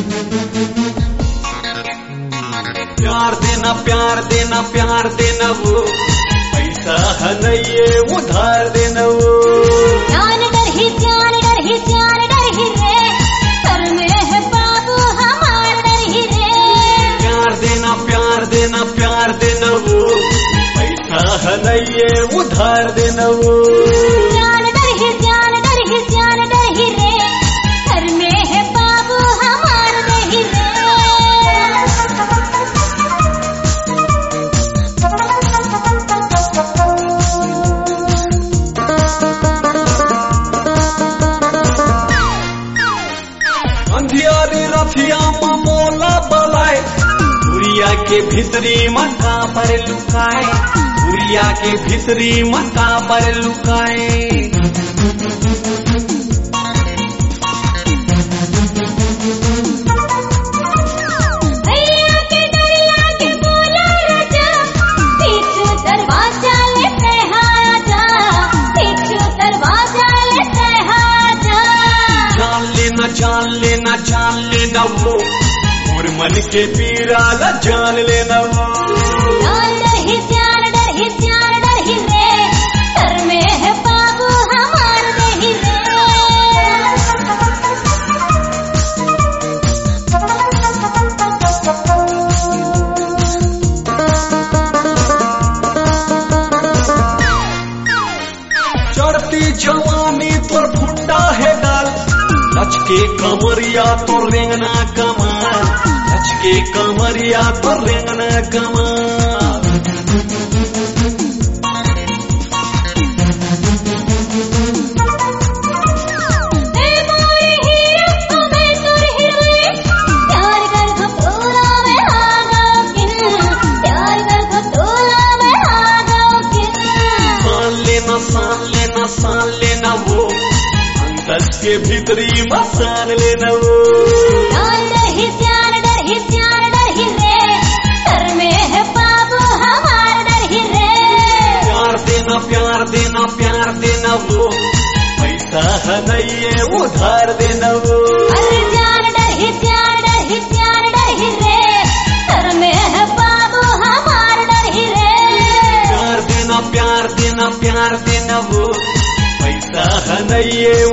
प्यार देना वो पैसा है नहीं ये उधार देना वो। जान डर ही रे सर में है बाबू हमार डर ही रे। प्यार देना वो पैसा है नहीं ये उधार देना वो। जान डर ही रे सर में है बाबू हमार डर ही रे। अंधियारी रथिया मोला बलाए गुड़िया के भीतरी मक्का पर लुकाए। गुड़िया के भीतरी मक्का पर लुकाए। जान लेना वो और मन के पीरा ला जान लेना वो। डर ही रे सर में है बाबू हमार डर ही रे। चढ़ती जवानी तोर फुंडा है गाल लचके कमरिया तो रेंगना कमाल। लचके कमरिया तो रेंगना कमाल। सान लेना वो अंदर के भीतरी मसान लेना वो। डर ही रे सर में है बाबू हमार डर ही रे। प्यार देना वो पैसा है नहीं ये उधार देना वो। अरे जान डर ही रे सर में है बाबू हमार डर ही रे। प्यार देना वो पैसा है नहीं ये